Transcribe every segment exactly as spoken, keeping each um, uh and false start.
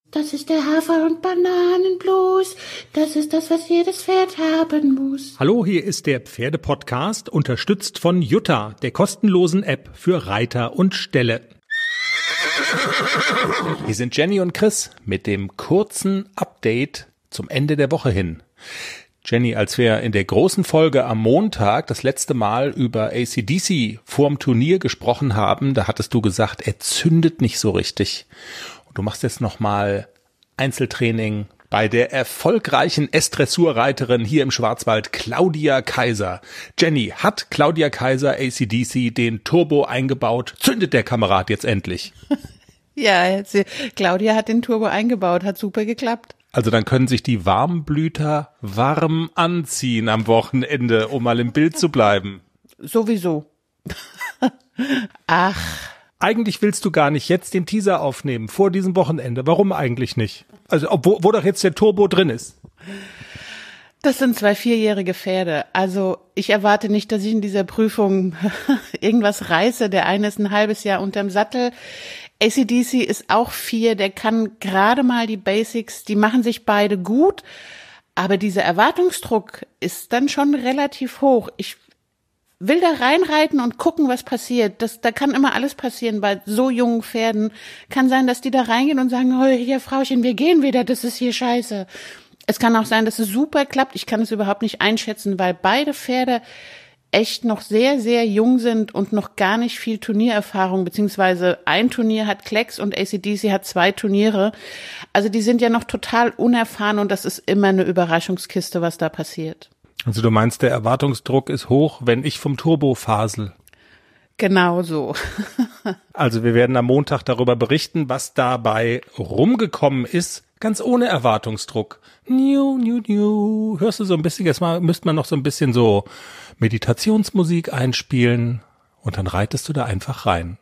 Das ist der Hafer- und Bananenblues. Das ist das, was jedes Pferd haben muss. Hallo, hier ist der Pferde-Podcast, unterstützt von Jutta, der kostenlosen App für Reiter und Ställe. Hier sind Jenny und Chris mit dem kurzen Update zum Ende der Woche hin. Jenny, als wir in der großen Folge am Montag das letzte Mal über A C D C vorm Turnier gesprochen haben, da hattest du gesagt, er zündet nicht so richtig. Und du machst jetzt nochmal Einzeltraining bei der erfolgreichen S-Dressurreiterin hier im Schwarzwald, Claudia Kaiser. Jenny, hat Claudia Kaiser A C D C den Turbo eingebaut? Zündet der Kamerad jetzt endlich? Ja, sie, Claudia hat den Turbo eingebaut, hat super geklappt. Also dann können sich die Warmblüter warm anziehen am Wochenende, um mal im Bild zu bleiben. Sowieso. Ach. Eigentlich willst du gar nicht jetzt den Teaser aufnehmen, vor diesem Wochenende. Warum eigentlich nicht? Also, obwohl, wo doch jetzt der Turbo drin ist. Das sind zwei vierjährige Pferde. Also ich erwarte nicht, dass ich in dieser Prüfung irgendwas reiße. Der eine ist ein halbes Jahr unterm Sattel. A C D C ist auch vier, der kann gerade mal die Basics, die machen sich beide gut. Aber dieser Erwartungsdruck ist dann schon relativ hoch. Ich will da reinreiten und gucken, was passiert. Das, da kann immer alles passieren bei so jungen Pferden. Kann sein, dass die da reingehen und sagen, oh, hier Frauchen, wir gehen wieder, das ist hier scheiße. Es kann auch sein, dass es super klappt. Ich kann es überhaupt nicht einschätzen, weil beide Pferde echt noch sehr, sehr jung sind und noch gar nicht viel Turniererfahrung, beziehungsweise ein Turnier hat Klecks und A C D C hat zwei Turniere. Also die sind ja noch total unerfahren und das ist immer eine Überraschungskiste, was da passiert. Also du meinst, der Erwartungsdruck ist hoch, wenn ich vom Turbo fasel? Genau so. Also wir werden am Montag darüber berichten, was dabei rumgekommen ist, ganz ohne Erwartungsdruck. New, new, new. Hörst du so ein bisschen, jetzt mal müsste man noch so ein bisschen so Meditationsmusik einspielen und dann reitest du da einfach rein.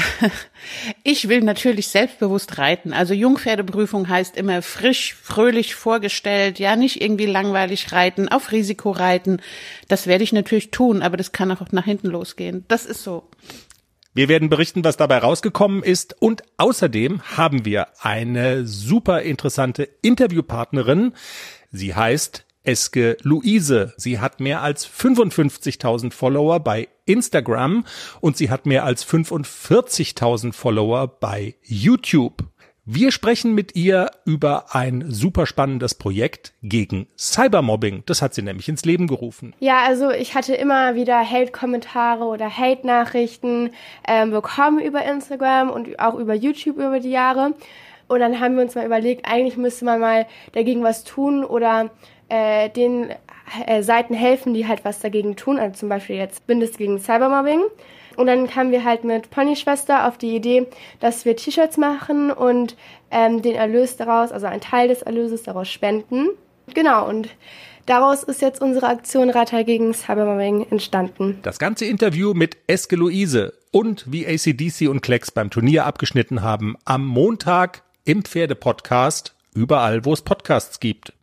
Ich will natürlich selbstbewusst reiten. Also Jungpferdeprüfung heißt immer frisch, fröhlich vorgestellt, ja, nicht irgendwie langweilig reiten, auf Risiko reiten. Das werde ich natürlich tun, aber das kann auch nach hinten losgehen. Das ist so. Wir werden berichten, was dabei rausgekommen ist, und außerdem haben wir eine super interessante Interviewpartnerin. Sie heißt Eske Luise. Sie hat mehr als fünfundfünfzigtausend Follower bei Instagram und sie hat mehr als fünfundvierzigtausend Follower bei YouTube. Wir sprechen mit ihr über ein super spannendes Projekt gegen Cybermobbing. Das hat sie nämlich ins Leben gerufen. Ja, also ich hatte immer wieder Hate-Kommentare oder Hate-Nachrichten ähm, bekommen über Instagram und auch über YouTube über die Jahre. Und dann haben wir uns mal überlegt, eigentlich müsste man mal dagegen was tun oder äh, den äh, Seiten helfen, die halt was dagegen tun. Also zum Beispiel jetzt Bündnis gegen Cybermobbing. Und dann kamen wir halt mit Ponyschwester auf die Idee, dass wir T-Shirts machen und ähm, den Erlös daraus, also einen Teil des Erlöses daraus spenden. Genau, und daraus ist jetzt unsere Aktion Reiter gegen Cybermobbing entstanden. Das ganze Interview mit Eske Luise und wie A C D C und Klecks beim Turnier abgeschnitten haben, am Montag im Pferde-Podcast, überall, wo es Podcasts gibt.